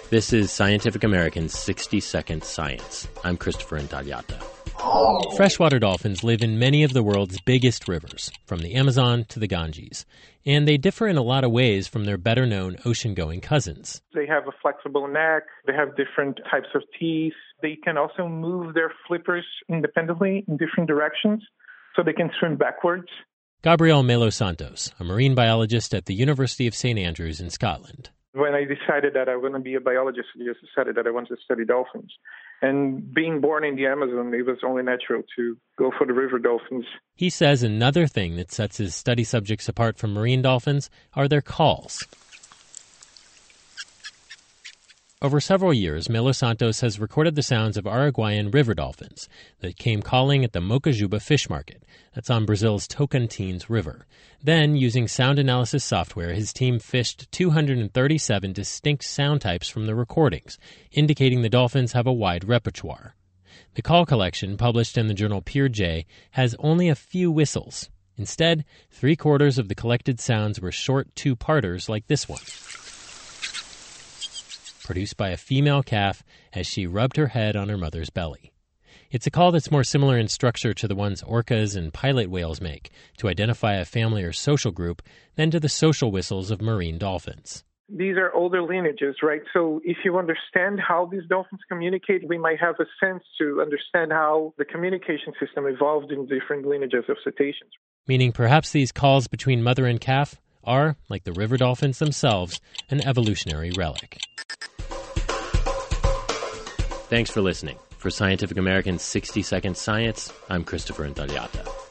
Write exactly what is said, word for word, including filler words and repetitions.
This is Scientific American's sixty second Science. I'm Christopher Intagliata. Freshwater dolphins live in many of the world's biggest rivers, from the Amazon to the Ganges. And they differ in a lot of ways from their better-known ocean-going cousins. They have a flexible neck. They have different types of teeth. They can also move their flippers independently in different directions, so they can swim backwards. Gabriel Melo Santos, a marine biologist at the University of Saint Andrews in Scotland. When I decided that I was going to be a biologist, I just decided that I wanted to study dolphins. And being born in the Amazon, it was only natural to go for the river dolphins. He says another thing that sets his study subjects apart from marine dolphins are their calls. Over several years, Melo Santos has recorded the sounds of Araguayan river dolphins that came calling at the Mocajuba Fish Market. That's on Brazil's Tocantins River. Then, using sound analysis software, his team fished two hundred thirty-seven distinct sound types from the recordings, indicating the dolphins have a wide repertoire. The call collection, published in the journal PeerJ, has only a few whistles. Instead, three-quarters of the collected sounds were short two-parters like this one, produced by a female calf as she rubbed her head on her mother's belly. It's a call that's more similar in structure to the ones orcas and pilot whales make to identify a family or social group than to the social whistles of marine dolphins. These are older lineages, right? So if you understand how these dolphins communicate, we might have a sense to understand how the communication system evolved in different lineages of cetaceans. Meaning perhaps these calls between mother and calf are, like the river dolphins themselves, an evolutionary relic. Thanks for listening. For Scientific American's sixty second Science, I'm Christopher Intagliata.